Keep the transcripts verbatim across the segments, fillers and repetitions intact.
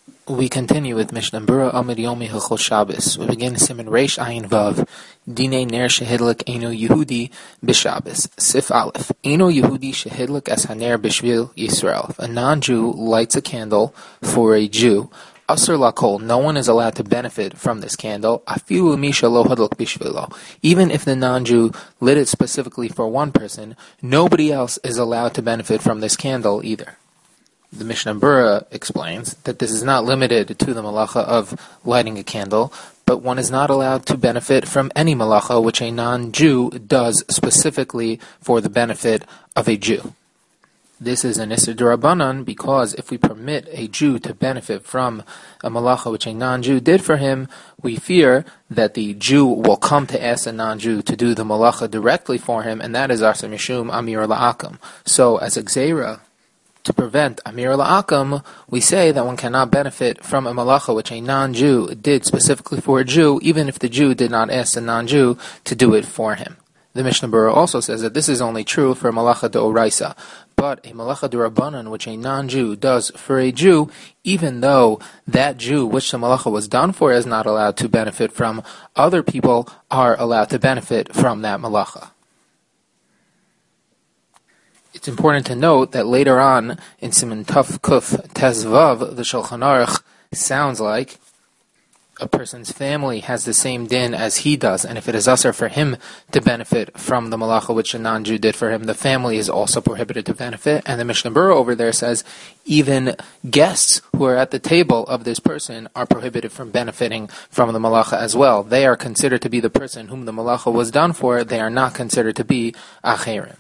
We continue with Mishnah Berurah Amid Yomi Hilchos Shabbos. We begin Siman Reish Ayin Vav. Dinei Ner Shehidlik Eino Yehudi B'Shabbos. Sif Aleph. Eino Yehudi Shehidlik Es Haner B'Shvil Yisrael. If a non-Jew lights a candle for a Jew, Asur Lakol, no one is allowed to benefit from this candle. Afilu Misha Lo Hadlik B'Shvilo. Even if the non-Jew lit it specifically for one person, nobody else is allowed to benefit from this candle either. The Mishnah Berurah explains that this is not limited to the malacha of lighting a candle, but one is not allowed to benefit from any malacha which a non-Jew does specifically for the benefit of a Jew. This is an Issur D'Rabbanan because if we permit a Jew to benefit from a malacha which a non-Jew did for him, we fear that the Jew will come to ask a non-Jew to do the malacha directly for him, and that is Asa Mishum Amir La'akam. So as a Gzeira, to prevent Amir La'akam, we say that one cannot benefit from a malacha which a non-Jew did specifically for a Jew, even if the Jew did not ask the non-Jew to do it for him. The Mishnah Berurah also says that this is only true for malacha d'oraisa, but a malacha d'Rabbanan which a non-Jew does for a Jew, even though that Jew which the malacha was done for is not allowed to benefit from, other people are allowed to benefit from that malacha. It's important to note that later on in Siman Tuf Kuf Tezvav, the Shulchan Aruch sounds like a person's family has the same din as he does, and if it is usher for him to benefit from the malacha which a non-Jew did for him, the family is also prohibited to benefit. And the Mishnah Berurah over there says even guests who are at the table of this person are prohibited from benefiting from the malacha as well. They are considered to be the person whom the malacha was done for. They are not considered to be acherim.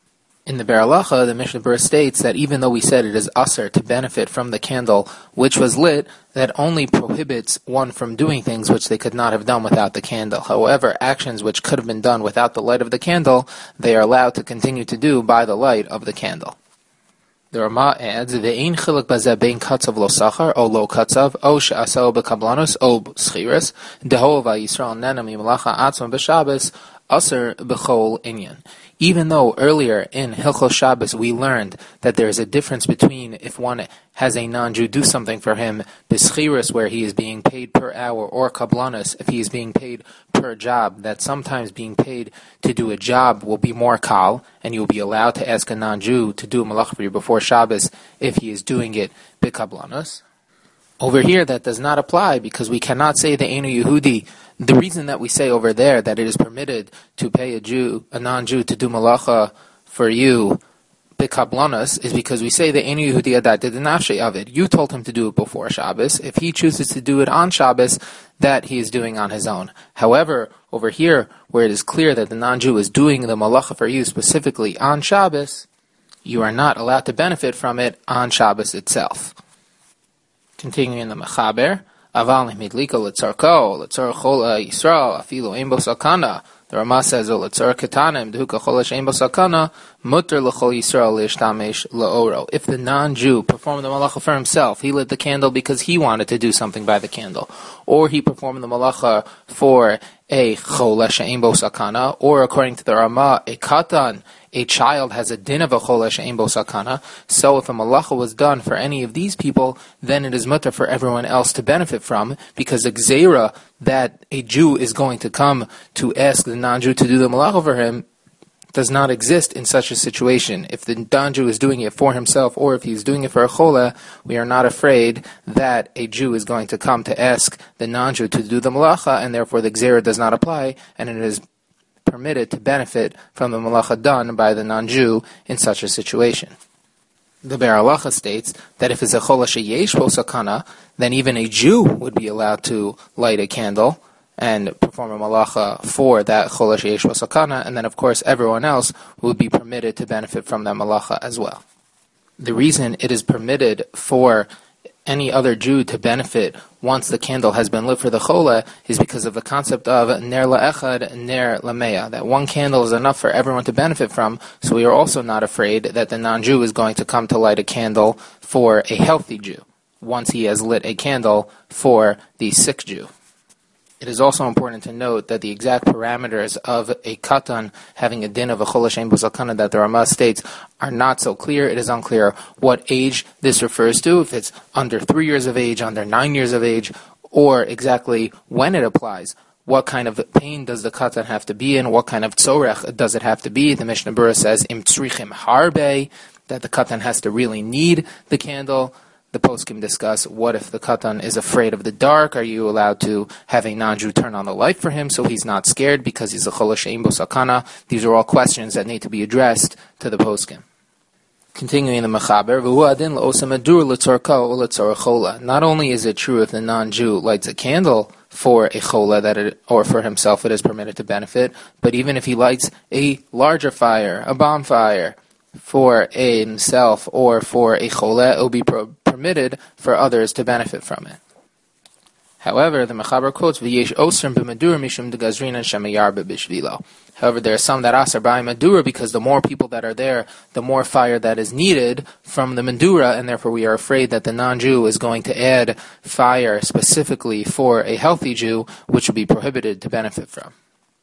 In the Be'er Halacha, the Mishnah Berurah states that even though we said it is usher to benefit from the candle which was lit, that only prohibits one from doing things which they could not have done without the candle. However, actions which could have been done without the light of the candle, they are allowed to continue to do by the light of the candle. The Rama adds, "Ve'ein chiluk bazeh bein katzav lo sachar o lo katzav o she'asau bekablanus o schiras deho va'yisrael nena mimalacha atzma b'Shabbos aser b'chol inyan." Even though earlier in Hilchos Shabbos we learned that there is a difference between if one has a non-Jew do something for him, b'schiras, where he is being paid per hour, or kablanus, if he is being paid per job, that sometimes being paid to do a job will be more kal, and you will be allowed to ask a non-Jew to do a malach for you before Shabbos if he is doing it b'kablanus. Over here, that does not apply because we cannot say the Eino Yehudi. The reason that we say over there that it is permitted to pay a Jew, a non-Jew, to do malacha for you, b'kablanus, is because we say the Eino Yehudi adat nafshei avid. You told him to do it before Shabbos. If he chooses to do it on Shabbos, that he is doing on his own. However, over here, where it is clear that the non-Jew is doing the malacha for you specifically on Shabbos, you are not allowed to benefit from it on Shabbos itself. Continuing in the Mechaber, Aval midliko letzarko letzar chol Yisrael afilu ein bo sakana. The Rama says, "Letzar ketanim dehuka cholesh ein bo sakana mutter lechol Yisrael leishtamesh laoro." If the non-Jew performed the malacha for himself, he lit the candle because he wanted to do something by the candle, or he performed the malacha for a cholesh ein bo sakana, or according to the Rama, a katan, a child has a din of a cholesh ein bo sakana. So if a malacha was done for any of these people, then it is mutter for everyone else to benefit from, because the gzeira that a Jew is going to come to ask the non-Jew to do the malacha for him does not exist in such a situation. If the non-Jew is doing it for himself, or if he's doing it for a chola, we are not afraid that a Jew is going to come to ask the non-Jew to do the malacha, and therefore the gzeira does not apply, and it is permitted to benefit from the malacha done by the non-Jew in such a situation. The Be'er Halacha states that if it's a chola sheyesh bo sakana, then even a Jew would be allowed to light a candle and perform a malacha for that chola sheyesh bo sakana, and then of course everyone else would be permitted to benefit from that malacha as well. The reason it is permitted for any other Jew to benefit once the candle has been lit for the chola is because of the concept of ner la'echad, ner lamea, that one candle is enough for everyone to benefit from, so we are also not afraid that the non-Jew is going to come to light a candle for a healthy Jew once he has lit a candle for the sick Jew. It is also important to note that the exact parameters of a katan having a din of a chol she'ein bo sakana that the Ramah states are not so clear. It is unclear what age this refers to, if it's under three years of age, under nine years of age, or exactly when it applies. What kind of pain does the katan have to be in? What kind of tzorech does it have to be? The Mishnah Berurah says, im tzrichim harbe, that the katan has to really need the candle. The poskim discuss, what if the katan is afraid of the dark? Are you allowed to have a non-Jew turn on the light for him so he's not scared because he's a chol she'ein bo sakana? These are all questions that need to be addressed to the poskim. Continuing the Mechaber, v'hu adin l'osa medur l'tzorka o l'tzor chola. Not only is it true if the non-Jew lights a candle for a chola that it, or for himself it is permitted to benefit, but even if he lights a larger fire, a bonfire, for a himself or for a chola, it will be pro- permitted for others to benefit from it. However, the Mechaber quotes, "V'yesh osrim b'medur mishum degazrin and shemayarbe b'shvilo." However, there are some that asar by Madura because the more people that are there, the more fire that is needed from the Madura, and therefore we are afraid that the non-Jew is going to add fire specifically for a healthy Jew, which would be prohibited to benefit from.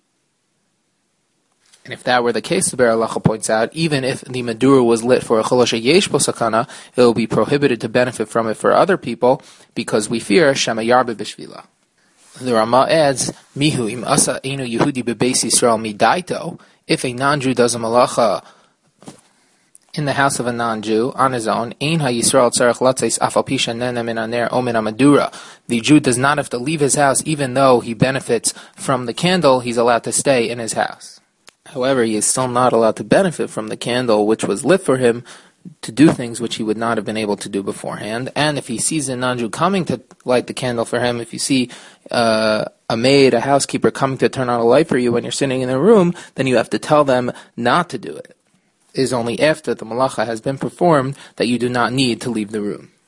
And if that were the case, the Be'er Halacha points out, even if the Madura was lit for a chol she'yesh bo sakana, it will be prohibited to benefit from it for other people, because we fear shema yarbe b'shvila. The Ramah adds, Mihu im asa einu Yehudi bebeis Yisrael midaito, if a non-Jew does a malacha in the house of a non-Jew on his own, ein ha-Yisrael tzarech latzeis afal pi shenena min haner o min hamadura. The Jew does not have to leave his house, even though he benefits from the candle, he's allowed to stay in his house. However, he is still not allowed to benefit from the candle which was lit for him to do things which he would not have been able to do beforehand. And if he sees a non-Jew coming to light the candle for him, if you see uh, a maid, a housekeeper coming to turn on a light for you when you're sitting in a room, then you have to tell them not to do it. It is only after the malacha has been performed that you do not need to leave the room.